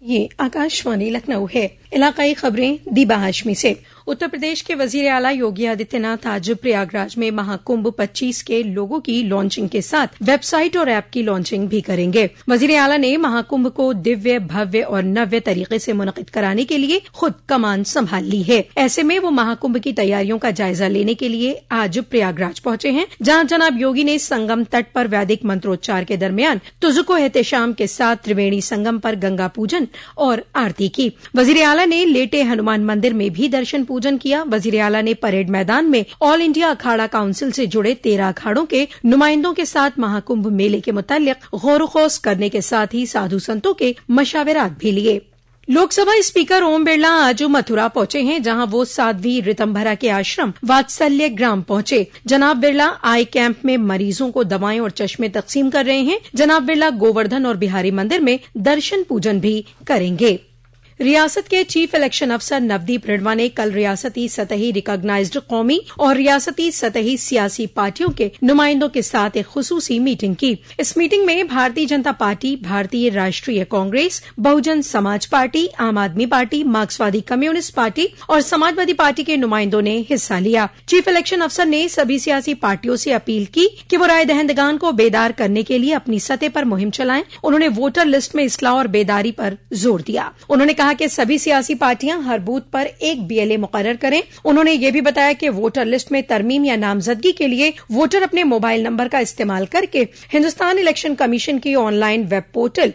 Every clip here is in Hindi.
ये आकाशवाणी लखनऊ है। इलाकाई खबरें दीबा हाशमी से। उत्तर प्रदेश के वजीर आला योगी आदित्यनाथ आज प्रयागराज में महाकुंभ 25 के लोगों की लॉन्चिंग के साथ वेबसाइट और ऐप की लॉन्चिंग भी करेंगे। वजीर आला ने महाकुंभ को दिव्य, भव्य और नव्य तरीके से मुनक़िद कराने के लिए खुद कमान संभाल ली है। ऐसे में वो महाकुंभ की तैयारियों का जायजा लेने के लिए आज प्रयागराज पहुंचे हैं, जहां जनाब योगी ने संगम तट पर वैदिक मंत्रोच्चार के दरमियान तुज़को एहतिशाम के साथ त्रिवेणी संगम पर गंगा पूजन और आरती की। वजीर आला ने लेटे हनुमान मंदिर में भी दर्शन पूजन किया। वजीर आला ने परेड मैदान में ऑल इंडिया अखाड़ा काउंसिल से जुड़े 13 अखाड़ों के नुमाइंदों के साथ महाकुंभ मेले के मुतालिक गौर-ओ-ख़ौस करने के साथ ही साधु संतों के मशावरात भी लिए। लोकसभा स्पीकर ओम बिरला आज मथुरा पहुंचे हैं, जहां वो साध्वी ऋतंभरा के आश्रम वात्सल्य ग्राम पहुंचे। जनाब बिरला आई कैंप में मरीजों को दवाएं और चश्मे तकसीम कर रहे हैं। जनाब बिरला गोवर्धन और बिहारी मंदिर में दर्शन पूजन भी करेंगे। रियासत के चीफ इलेक्शन अफसर नवदीप रिढ़वा ने कल रियासती सतही रिकॉग्नाइज्ड कौमी और रियासती सतही सियासी पार्टियों के नुमाइंदों के साथ एक खुसूसी मीटिंग की। इस मीटिंग में भारतीय जनता पार्टी, भारतीय राष्ट्रीय कांग्रेस, बहुजन समाज पार्टी, आम आदमी पार्टी, मार्क्सवादी कम्युनिस्ट पार्टी और समाजवादी पार्टी के नुमाइंदों ने हिस्सा लिया। चीफ इलेक्शन अफसर ने सभी सियासी पार्टियों से अपील की कि वो राय दहंदगान को बेदार करने के लिए अपनी सतह पर मुहिम चलाएं। उन्होंने वोटर लिस्ट में इस्लाह और बेदारी पर जोर दिया। उन्होंने कहा कि सभी सियासी पार्टियां हर बूथ पर एक BLA मुकर्रर करें। उन्होंने ये भी बताया कि वोटर लिस्ट में तरमीम या नामजदगी के लिए वोटर अपने मोबाइल नंबर का इस्तेमाल करके हिंदुस्तान इलेक्शन कमीशन की ऑनलाइन वेब पोर्टल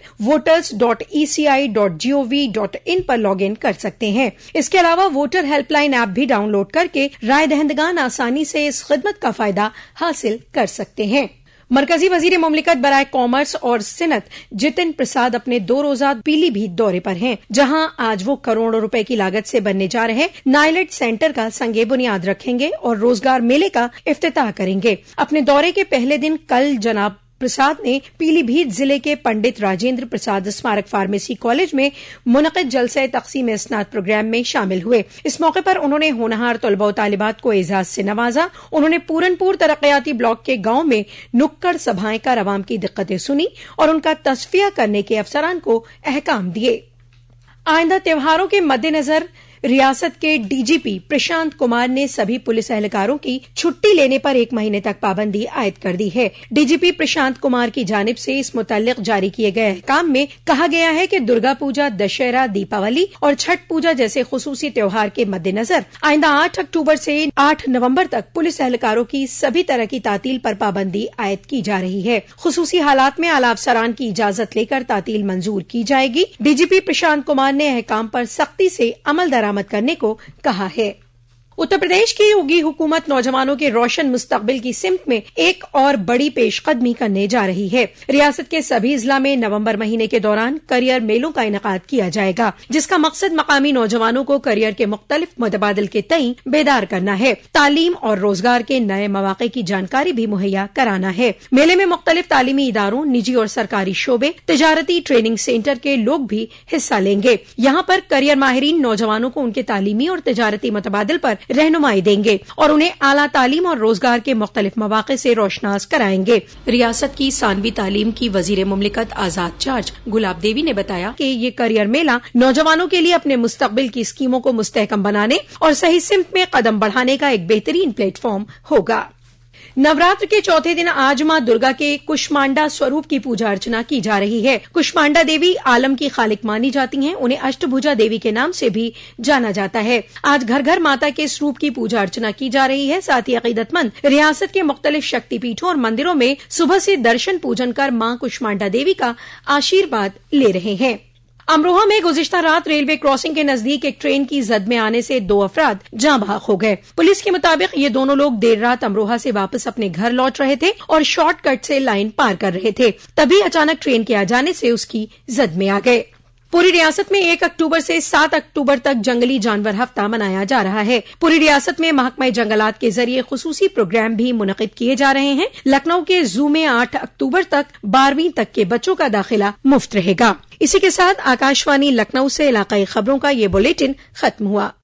voters.eci.gov.in पर लॉग इन कर सकते हैं। इसके अलावा वोटर हेल्पलाइन ऐप भी डाउनलोड करके राय दहंदगान आसानी से इस खिदमत का फायदा हासिल कर सकते हैं। मरकजी वजीर मुमलिकत बराए कॉमर्स और सिनत जितिन प्रसाद अपने 2 रोजा पीलीभीत दौरे पर हैं, जहां आज वो करोड़ों रुपए की लागत से बनने जा रहे नाइलेट सेंटर का संगे बुनियाद रखेंगे और रोजगार मेले का इफ्तिताह करेंगे। अपने दौरे के पहले दिन कल जनाब प्रसाद ने पीलीभीत जिले के पंडित राजेंद्र प्रसाद स्मारक फार्मेसी कॉलेज में मुनक़िद जलसे तक़सीम इस्नाद प्रोग्राम में शामिल हुए। इस मौके पर उन्होंने होनहार तलबा व तालिबात को एजाज से नवाजा। उन्होंने पूरनपुर तरक्याती ब्लॉक के गांव में नुक्कड़ सभाएं कर अवाम की दिक्कतें सुनी और उनका तस्फिया करने के अफसरान को अहकाम दिए। आइंदा त्योहारों के मद्देनजर रियासत के DGP प्रशांत कुमार ने सभी पुलिस एहलकारों की छुट्टी लेने पर 1 महीने तक पाबंदी आयद कर दी है। DGP प्रशांत कुमार की जानिब से इस मुताल्लिक जारी किए गए अहकाम में कहा गया है कि दुर्गा पूजा, दशहरा, दीपावली और छठ पूजा जैसे खुसूसी त्योहार के मद्देनजर आइंदा 8 अक्टूबर से 8 नवंबर तक पुलिस एहलकारों की सभी तरह की तातील पर पाबंदी आयद की जा रही है। खुसूसी हालात में आला अफसरान की इजाजत लेकर तातील मंजूर की जाएगी। DGP प्रशांत कुमार ने अहकाम पर सख्ती से अमल दरामद करने को कहा है। उत्तर प्रदेश की योगी हुकूमत नौजवानों के रोशन मुस्तकबिल की सिमत में एक और बड़ी पेशकदमी करने जा रही है। रियासत के सभी जिला में नवंबर महीने के दौरान करियर मेलों का इनेकाद किया जाएगा, जिसका मकसद मकामी नौजवानों को करियर के मुख्तलिफ मुतबादिल के तई बेदार करना है। तालीम और रोजगार के नए मौके की जानकारी भी मुहैया कराना है। मेले में मुख्तलिफ तालीमी इदारों, निजी और सरकारी शोबे, तजारती ट्रेनिंग सेंटर के लोग भी हिस्सा लेंगे। यहाँ पर करियर माहिरीन नौजवानों को उनके तालीमी और तजारती मुतबादिल पर रहनुमाई देंगे और उन्हें आला तालीम और रोजगार के मुख्तलिफ मौके से रोशनास कराएंगे। रियासत की सानवी तालीम की वजीर मुमलिकत आजाद चार्ज गुलाब देवी ने बताया कि ये करियर मेला नौजवानों के लिए अपने मुस्तकबिल की स्कीमों को मुस्तहकम बनाने और सही सिमत में कदम बढ़ाने का एक बेहतरीन प्लेटफॉर्म होगा। नवरात्र के चौथे दिन आज मां दुर्गा के कुष्मांडा स्वरूप की पूजा अर्चना की जा रही है। कुष्मांडा देवी आलम की खालिक मानी जाती हैं। उन्हें अष्टभुजा देवी के नाम से भी जाना जाता है। आज घर घर माता के स्वरूप की पूजा अर्चना की जा रही है। साथ ही अकीदतमंद रियासत के मुख्तलिफ शक्तिपीठों और मंदिरों में सुबह से दर्शन पूजन कर मां कुष्मांडा देवी का आशीर्वाद ले रहे हैं। अमरोहा में गुज़िश्ता रात रेलवे क्रॉसिंग के नजदीक एक ट्रेन की जद में आने से 2 अफराद जाँ बहक हो गए। पुलिस के मुताबिक ये दोनों लोग देर रात अमरोहा से वापस अपने घर लौट रहे थे और शॉर्टकट से लाइन पार कर रहे थे, तभी अचानक ट्रेन के आ जाने से उसकी जद में आ गए। पूरी रियासत में 1 अक्टूबर से 7 अक्टूबर तक जंगली जानवर हफ्ता मनाया जा रहा है। पूरी रियासत में महकमा जंगलात के जरिए खुसूसी प्रोग्राम भी मुनक़िद किए जा रहे हैं। लखनऊ के जू में 8 अक्टूबर तक 12वीं तक के बच्चों का दाखिला मुफ्त रहेगा। इसी के साथ आकाशवाणी लखनऊ से इलाकाई खबरों का ये बुलेटिन खत्म हुआ।